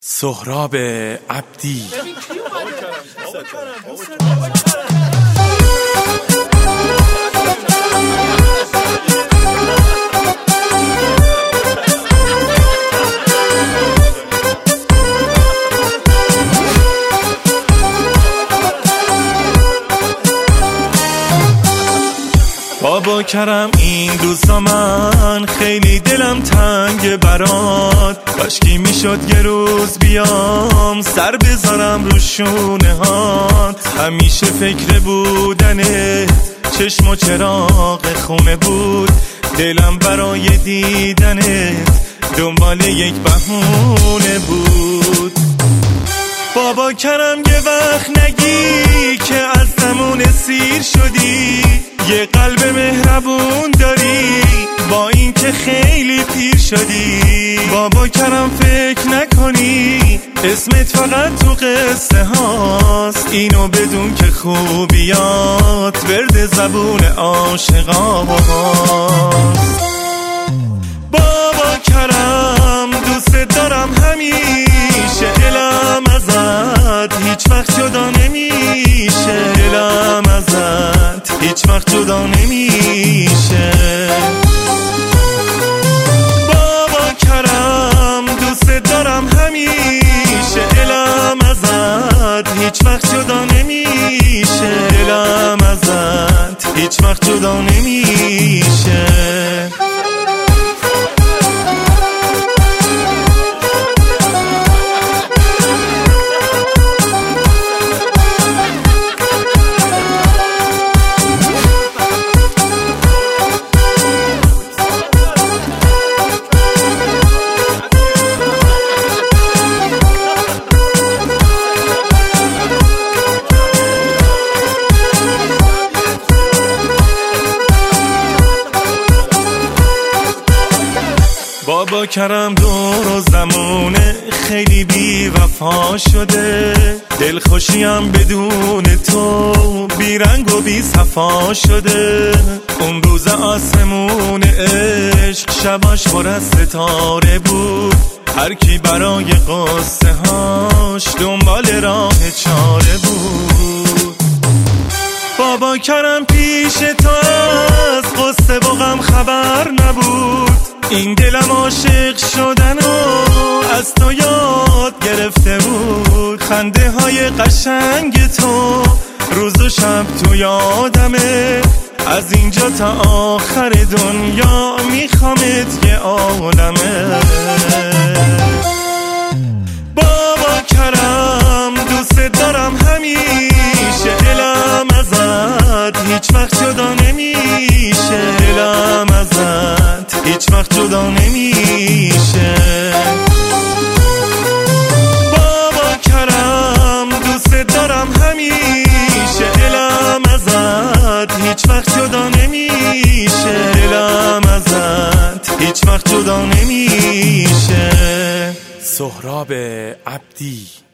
سهراب عبدی. بابا کرم این روزا من خیلی دلم تنگ برات، کاشکی میشد یه روز بیام سر بذارم رو شونه هات. همیشه فکر بودنت چشم و چراغ خونه بود، دلم برای دیدنت دنبال یک بهونه بود. بابا کرم یه وقت نگی که از زمان سیر شدی، یه قلب مهربون داری با این که خیلی پیر شدی. بابا کرم فکر نکنی اسمت فقط تو قصه هاست، اینو بدون که خوبیات ورد زبون عاشقاست. بابا کرم دوست دارم همیشه، دلم ازت هیچ وقت جدا نمیشه، دلم ازت هیچ وقت جدا نمیشه. بابا کرم دوست دارم همیشه، دلم ازت هیچ وقت جدا نمیشه، دلم ازت هیچ وقت جدا نمیشه. بابا کرم دور و زمونه خیلی بی وفا شده، دلخوشیم بدون تو بی رنگ و بی صفا شده. اون روز آسمون عشق شباش پر از ستاره بود، هر کی برای قصه هاش دنبال راه چاره بود. بابا کرم پیش تو از قصه و غم خبر نبود، این دلم عاشق شدن و از تو یاد گرفته بود. خنده های قشنگ تو روز و شب تو یادمه، از اینجا تا آخر دنیا میخوامت یه عالمه. بابا کرم دوست دارم همیشه، دلم ازت هیچ وقت جدا نمیشه، دلم ازت هیچ وقت جدا نمیشه. بابا کرم دوست دارم همیشه، دلم ازت هیچ وقت جدا نمیشه، دلم ازت هیچ وقت جدا نمیشه. سهراب عبدی.